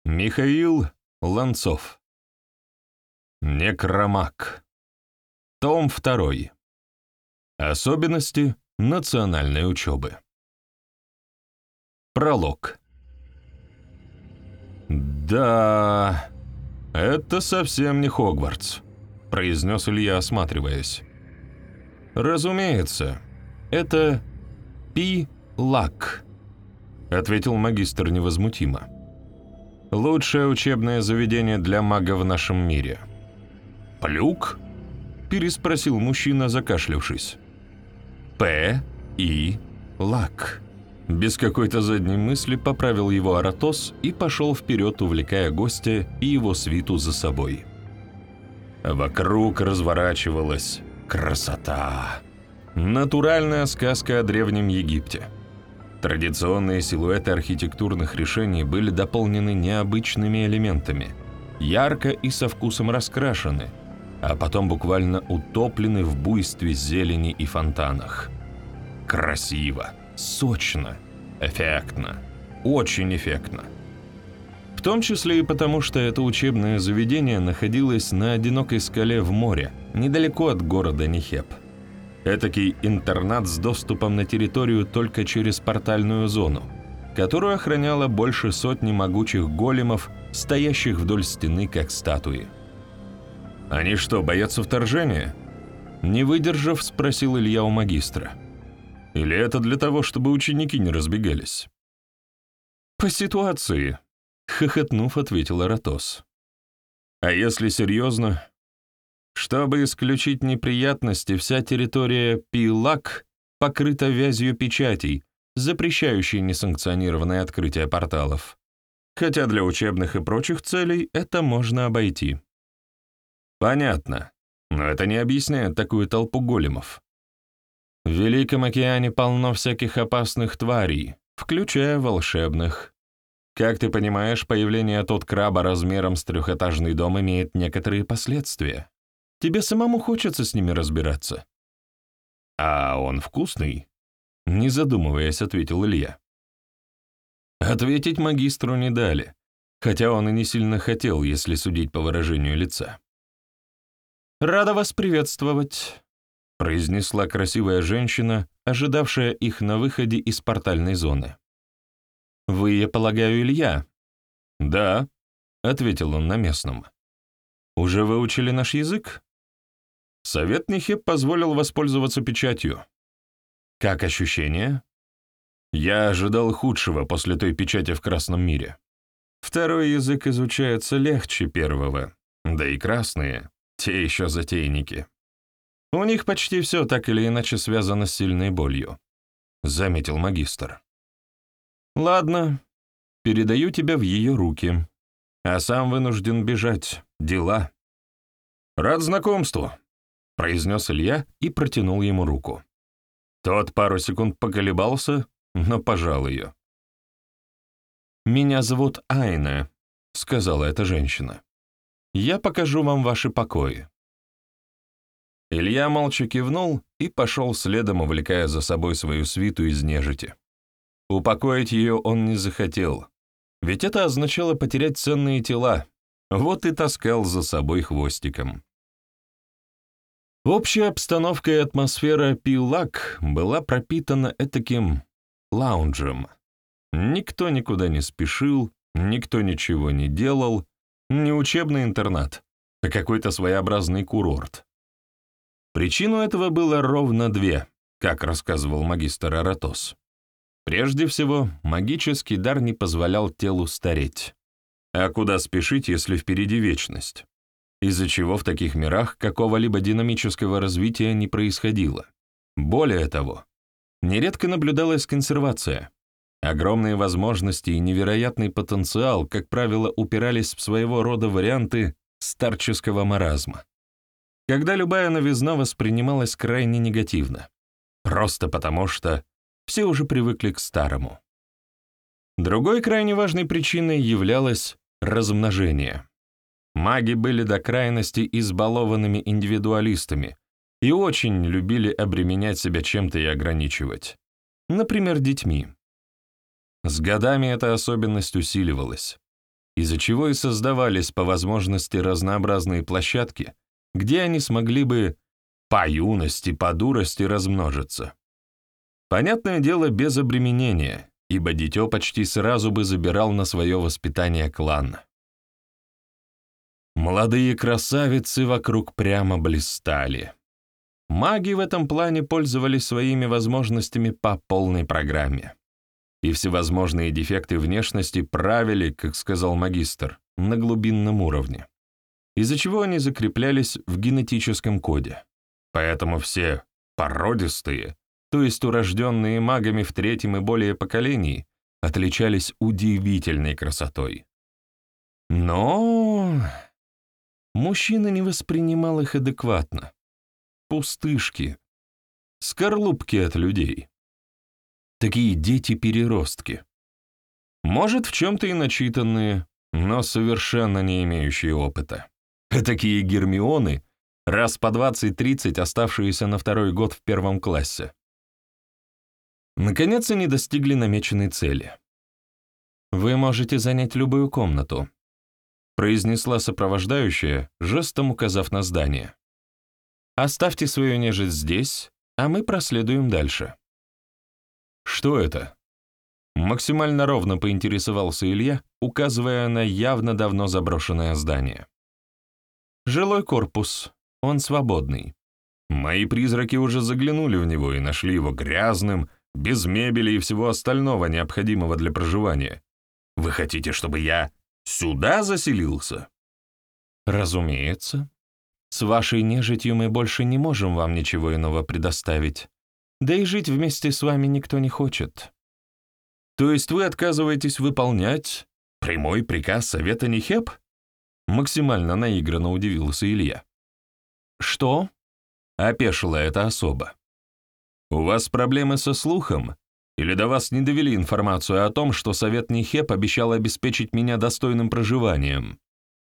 Михаил Ланцов. Некромаг. Том 2. Особенности национальной учебы. Пролог. «Да, это совсем не Хогвартс», — произнес Илья, осматриваясь. «Разумеется, это Пи-Лак», — ответил магистр невозмутимо. «Лучшее учебное заведение для мага в нашем мире». «Плюк?» — переспросил мужчина, закашлявшись. «П-И-Лак». Без какой-то задней мысли поправил его Аратос и пошел вперед, увлекая гостя и его свиту за собой. Вокруг разворачивалась красота. Натуральная сказка о Древнем Египте. Традиционные силуэты архитектурных решений были дополнены необычными элементами, ярко и со вкусом раскрашены, а потом буквально утоплены в буйстве зелени и фонтанах. Красиво, сочно, эффектно, очень эффектно. В том числе и потому, что это учебное заведение находилось на одинокой скале в море, недалеко от города Нихеп. Этакий интернат с доступом на территорию только через портальную зону, которую охраняло больше сотни могучих големов, стоящих вдоль стены, как статуи. «Они что, боятся вторжения?» Не выдержав, спросил Илья у магистра. «Или это для того, чтобы ученики не разбегались?» «По ситуации», — хохотнув, ответил Аратос. «А если серьезно? Чтобы исключить неприятности, вся территория Пи-Лак покрыта вязью печатей, запрещающей несанкционированное открытие порталов. Хотя для учебных и прочих целей это можно обойти». «Понятно, но это не объясняет такую толпу големов. В Великом океане полно всяких опасных тварей, включая волшебных. Как ты понимаешь, появление тут краба размером с трехэтажный дом имеет некоторые последствия. Тебе самому хочется с ними разбираться». «А он вкусный?» — не задумываясь, ответил Илья. Ответить магистру не дали, хотя он и не сильно хотел, если судить по выражению лица. «Рада вас приветствовать», — произнесла красивая женщина, ожидавшая их на выходе из портальной зоны. «Вы, я полагаю, Илья?» «Да», — ответил он на местном. «Уже выучили наш язык?» «Совет Нихеп позволил воспользоваться печатью». «Как ощущения?» «Я ожидал худшего после той печати в Красном мире. Второй язык изучается легче первого, да и красные, те еще затейники. У них почти все так или иначе связано с сильной болью», — заметил магистр. «Ладно, передаю тебя в ее руки, а сам вынужден бежать, дела». «Рад знакомству», — произнес Илья и протянул ему руку. Тот пару секунд поколебался, но пожал ее. «Меня зовут Айна», — сказала эта женщина. «Я покажу вам ваши покои». Илья молча кивнул и пошел следом, увлекая за собой свою свиту из нежити. Упокоить ее он не захотел, ведь это означало потерять ценные тела, вот и таскал за собой хвостиком. Общая обстановка и атмосфера Пи-Лак была пропитана этаким лаунжем. Никто никуда не спешил, никто ничего не делал, не учебный интернат, а какой-то своеобразный курорт. Причину этого было ровно две, как рассказывал магистр Аратос. Прежде всего, магический дар не позволял телу стареть. А куда спешить, если впереди вечность? Из-за чего в таких мирах какого-либо динамического развития не происходило. Более того, нередко наблюдалась консервация. Огромные возможности и невероятный потенциал, как правило, упирались в своего рода варианты старческого маразма, когда любая новизна воспринималась крайне негативно, просто потому что все уже привыкли к старому. Другой крайне важной причиной являлось размножение. Маги были до крайности избалованными индивидуалистами и очень любили обременять себя чем-то и ограничивать. Например, детьми. С годами эта особенность усиливалась. из-за чего и создавались по возможности разнообразные площадки, где они смогли бы по юности, по дурости размножиться. Понятное дело, без обременения, ибо дитё почти сразу бы забирал на свое воспитание клан. Молодые красавицы вокруг прямо блистали. Маги в этом плане пользовались своими возможностями по полной программе. И всевозможные дефекты внешности правили, как сказал магистр, на глубинном уровне, из-за чего они закреплялись в генетическом коде. Поэтому все породистые, то есть урожденные магами в третьем и более поколении, отличались удивительной красотой. Но мужчина не воспринимал их адекватно. Пустышки, скорлупки от людей. Такие дети-переростки. Может, в чем-то и начитанные, но совершенно не имеющие опыта. Такие Гермионы, раз по 20-30 оставшиеся на второй год в первом классе. Наконец они достигли намеченной цели. «Вы можете занять любую комнату», — произнесла сопровождающая, жестом указав на здание. «Оставьте свою нежить здесь, а мы проследуем дальше». «Что это?» Максимально ровно поинтересовался Илья, указывая на явно давно заброшенное здание. «Жилой корпус, он свободный. Мои призраки уже заглянули в него и нашли его грязным, без мебели и всего остального, необходимого для проживания. Вы хотите, чтобы я сюда заселился?» «Разумеется. С вашей нежитью мы больше не можем вам ничего иного предоставить. Да и жить вместе с вами никто не хочет». «То есть вы отказываетесь выполнять прямой приказ Совета Нихеп?» Максимально наигранно удивился Илья. «Что?» — опешила эта особа. «У вас проблемы со слухом? Или до вас не довели информацию о том, что Совет Нихеп обещал обеспечить меня достойным проживанием?»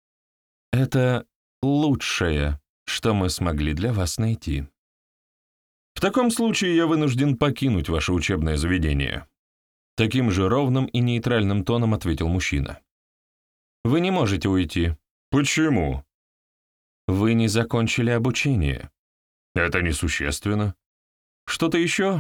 «Это лучшее, что мы смогли для вас найти». «В таком случае я вынужден покинуть ваше учебное заведение», — таким же ровным и нейтральным тоном ответил мужчина. «Вы не можете уйти». «Почему?» «Вы не закончили обучение». «Это несущественно». «Что-то еще?»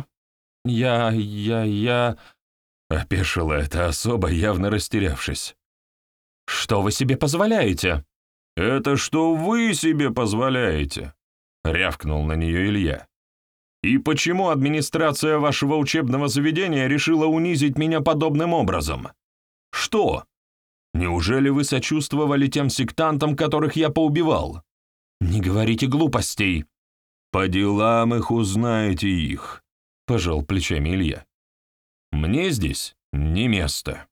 Я...» Опешила эта особа, явно растерявшись. «Что вы себе позволяете?» «Это что вы себе позволяете?» — рявкнул на нее Илья. «И почему администрация вашего учебного заведения решила унизить меня подобным образом? Что? Неужели вы сочувствовали тем сектантам, которых я поубивал? Не говорите глупостей». «По делам их узнаете их», — пожал плечами Илья. «Мне здесь не место».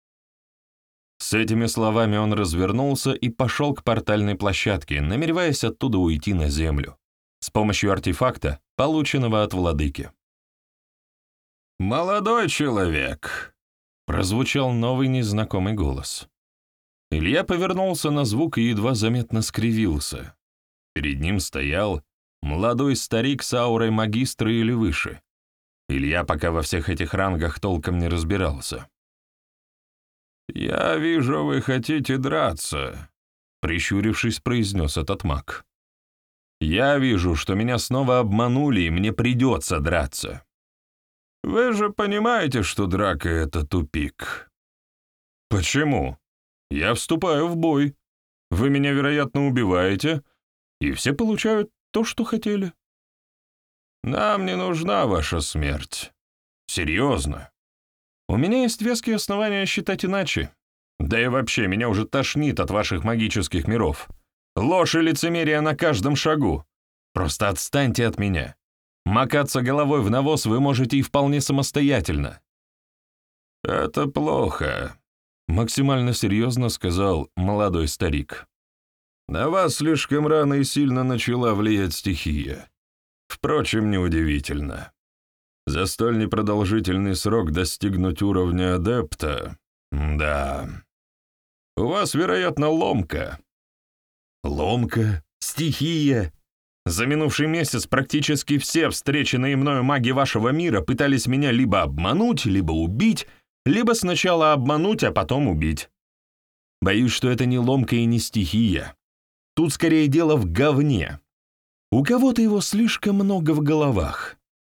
С этими словами он развернулся и пошел к портальной площадке, намереваясь оттуда уйти на землю, с помощью артефакта, полученного от владыки. «Молодой человек», — прозвучал новый незнакомый голос. Илья повернулся на звук и едва заметно скривился. Перед ним стоял молодой старик с аурой магистра или выше. Илья пока во всех этих рангах толком не разбирался. «Я вижу, вы хотите драться», — прищурившись, произнес этот маг. «Я вижу, что меня снова обманули, и мне придется драться. Вы же понимаете, что драка — это тупик». «Почему? Я вступаю в бой. Вы меня, вероятно, убиваете, и все получают то, что хотели». «Нам не нужна ваша смерть. Серьезно. У меня есть веские основания считать иначе. Да и вообще, меня уже тошнит от ваших магических миров. Ложь и лицемерие на каждом шагу. Просто отстаньте от меня. Макаться головой в навоз вы можете и вполне самостоятельно». «Это плохо», — максимально серьезно сказал молодой старик. «На вас слишком рано и сильно начала влиять стихия. Впрочем, неудивительно. За столь непродолжительный срок достигнуть уровня адепта, да. У вас, вероятно, ломка». «Ломка? Стихия?» За минувший месяц практически все встреченные мною маги вашего мира пытались меня либо обмануть, либо убить, либо сначала обмануть, а потом убить. Боюсь, что это не ломка и не стихия. Тут скорее дело в говне. У кого-то его слишком много в головах».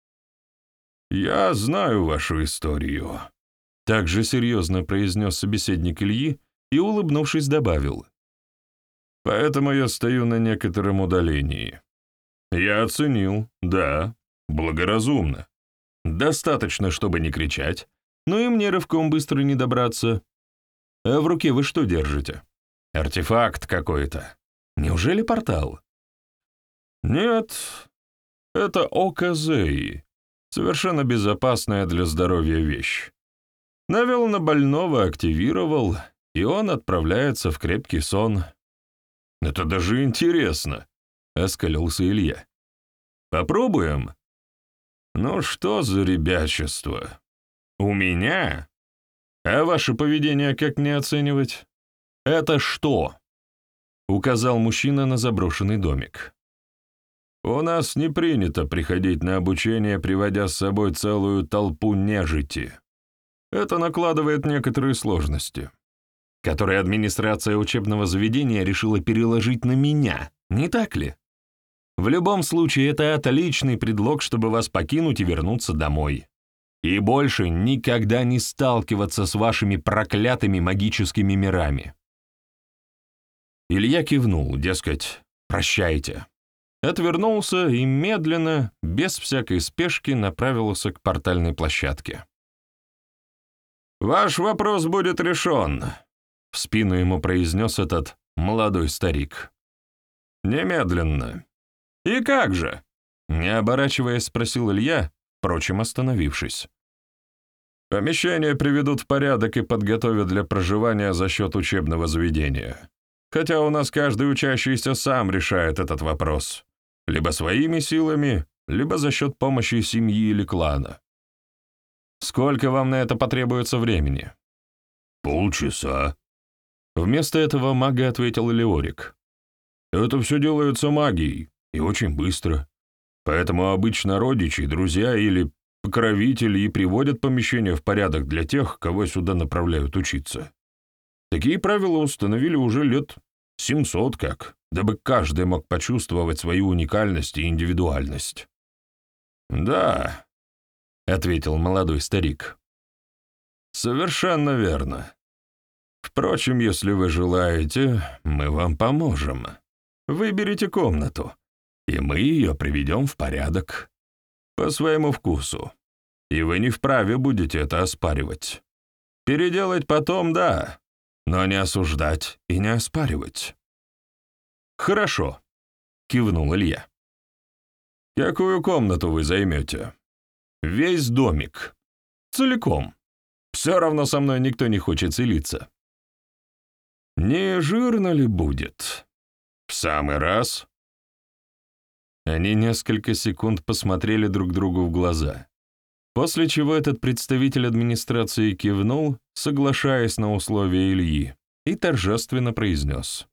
«Я знаю вашу историю», — также серьезно произнес собеседник Ильи и, улыбнувшись, добавил. «Поэтому я стою на некотором удалении. Я оценил, да, благоразумно. Достаточно, чтобы не кричать, но и мне рывком быстро не добраться. А в руке вы что держите? Артефакт какой-то. Неужели портал?» «Нет, это око Зеи. Совершенно безопасная для здоровья вещь. Навел на больного, активировал, и он отправляется в крепкий сон». «Это даже интересно», — оскалился Илья. «Попробуем?» «Ну что за ребячество? У меня? А ваше поведение как мне оценивать?» «Это что?» — указал мужчина на заброшенный домик. «У нас не принято приходить на обучение, приводя с собой целую толпу нежити. Это накладывает некоторые сложности, которые администрация учебного заведения решила переложить на меня, не так ли? В любом случае, это отличный предлог, чтобы вас покинуть и вернуться домой. И больше никогда не сталкиваться с вашими проклятыми магическими мирами». Илья кивнул, дескать, «Прощайте». Отвернулся и медленно, без всякой спешки, направился к портальной площадке. «Ваш вопрос будет решен», — в спину ему произнес этот молодой старик. «Немедленно». «И как же?» — не оборачиваясь, спросил Илья, впрочем, остановившись. «Помещение приведут в порядок и подготовят для проживания за счет учебного заведения. Хотя у нас каждый учащийся сам решает этот вопрос. Либо своими силами, либо за счет помощи семьи или клана. Сколько вам на это потребуется времени?» «Полчаса». Вместо этого мага ответил Леорик. «Это все делается магией, и очень быстро. Поэтому обычно родичи, друзья или покровители и приводят помещение в порядок для тех, кого сюда направляют учиться. Такие правила установили уже лет 700 как, дабы каждый мог почувствовать свою уникальность и индивидуальность». «Да», — ответил молодой старик. «Совершенно верно. Впрочем, если вы желаете, мы вам поможем. Выберите комнату, и мы ее приведем в порядок. По своему вкусу. И вы не вправе будете это оспаривать. Переделать потом, да, но не осуждать и не оспаривать». «Хорошо», — кивнул Илья. «Какую комнату вы займете?» «Весь домик. Целиком. Все равно со мной никто не хочет селиться». «Не жирно ли будет?» «В самый раз». Они несколько секунд посмотрели друг другу в глаза, после чего этот представитель администрации кивнул, соглашаясь на условия Ильи, и торжественно произнес.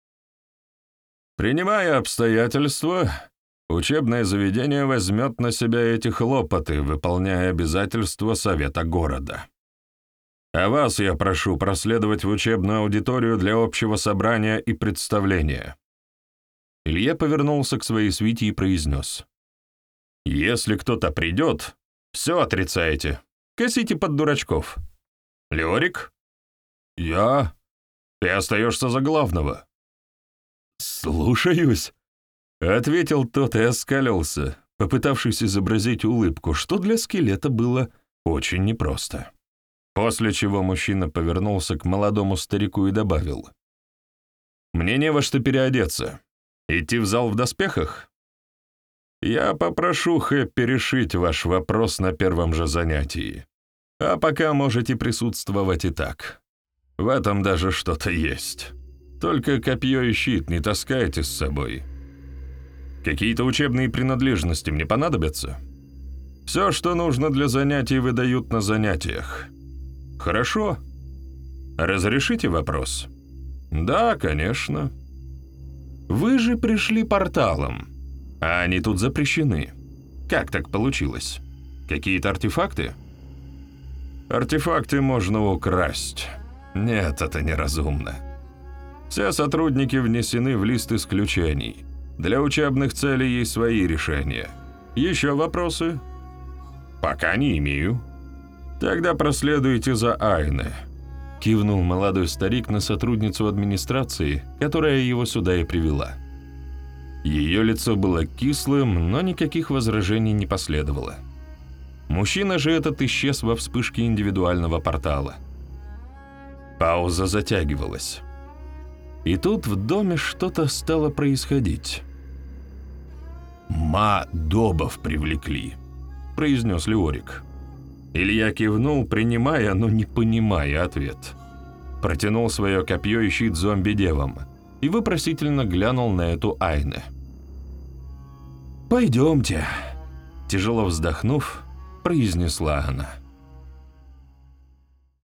«Принимая обстоятельства, учебное заведение возьмет на себя эти хлопоты, выполняя обязательства Совета города. А вас я прошу проследовать в учебную аудиторию для общего собрания и представления». Илья повернулся к своей свите и произнес. «Если кто-то придет, все отрицайте, косите под дурачков. Леорик?» «Я? Ты остаешься за главного». «Слушаюсь», — ответил тот и оскалился, попытавшись изобразить улыбку, что для скелета было очень непросто. После чего мужчина повернулся к молодому старику и добавил. «Мне не во что переодеться. Идти в зал в доспехах? Я попрошу Хэппи решить ваш вопрос на первом же занятии. А пока можете присутствовать и так. В этом даже что-то есть. Только копье и щит не таскайте с собой. Какие-то учебные принадлежности мне понадобятся? Все, что нужно для занятий, выдают на занятиях. Хорошо? Разрешите вопрос?» «Да, конечно. Вы же пришли порталом, а они тут запрещены. Как так получилось? Какие-то артефакты?» «Артефакты можно украсть», Нет, это неразумно. Все сотрудники внесены в лист исключений. Для учебных целей есть свои решения. Еще вопросы? Пока не имею. Тогда проследуйте за Айне. Кивнул молодой старик на сотрудницу администрации, которая его сюда и привела. Ее лицо было кислым, но никаких возражений не последовало. Мужчина же этот исчез во вспышке индивидуального портала. Пауза затягивалась. И тут в доме что-то стало происходить. «Ма-добов привлекли», — произнес Леорик. Илья кивнул, принимая, но не понимая ответ. Протянул свое копье и щит зомби-девам и вопросительно глянул на эту Айне. «Пойдемте», — тяжело вздохнув, произнесла она.